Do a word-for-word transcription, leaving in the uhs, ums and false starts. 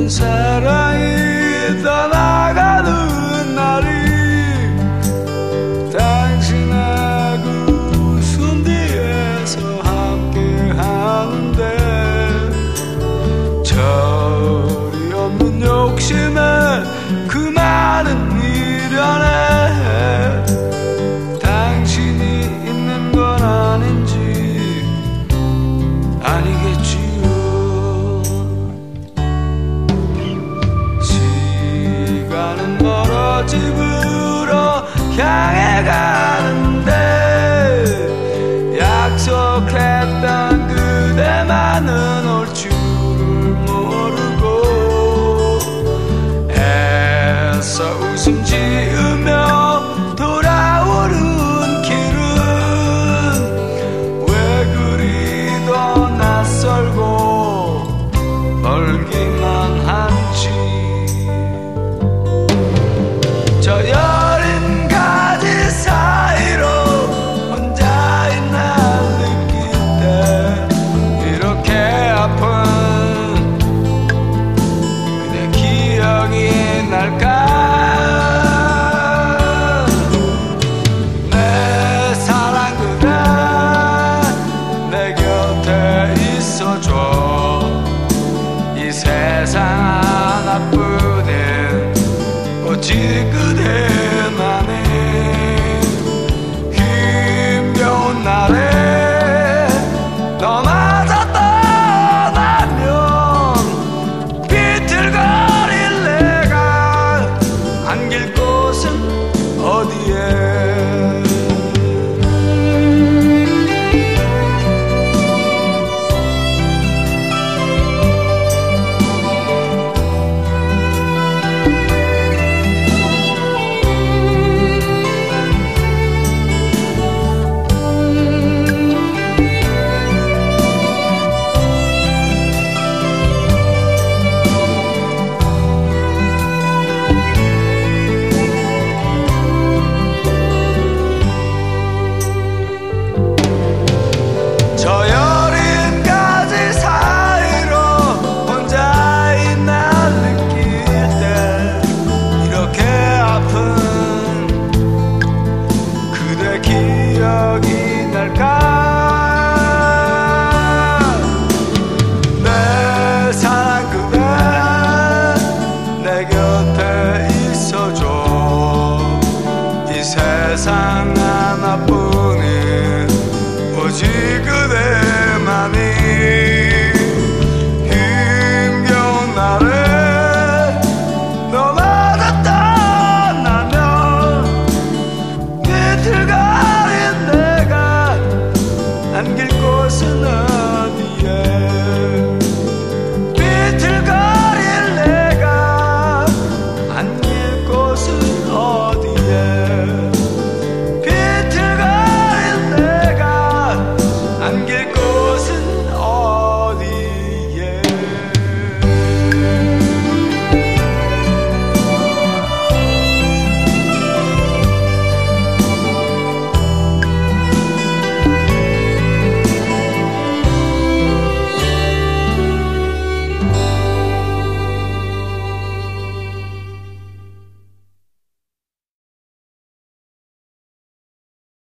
사랑이 떠나가는 날이 당신의 그 웃음 뒤에서 함께 하는데 절이 없는 욕심에 그 많은 미련에 당신이 있는 건 아닌지 아니겠지요. 시간은 멀어 집으로 향해 가는데 약속했던 그대만은 올 줄을 모르고 애써 웃음 지으며 돌아오는 길은 왜 그리도 낯설고 멀기만 한지. 저 여린 가지 사이로 혼자인 날 느낄 때 이렇게 아픈 그대 기억이 날까. 내 사랑 그대 내 곁에 있어줘. 이 세상 하나뿐인 오직 그대만의 힘겨운 날에 너마저 떠나면 비틀거릴 내가 안길 곳은 어디에. 저 여린 가지 사이로 혼자인 날 느낄 때 이렇게 아픈 그대 기억이 날까. 내 사랑 그대 내 곁에 있어줘. 이 세상 하나뿐인 오직 그대만이 힘겨운 날에 너마저 떠나면 비틀거린 내가 안길 곳은 어디에.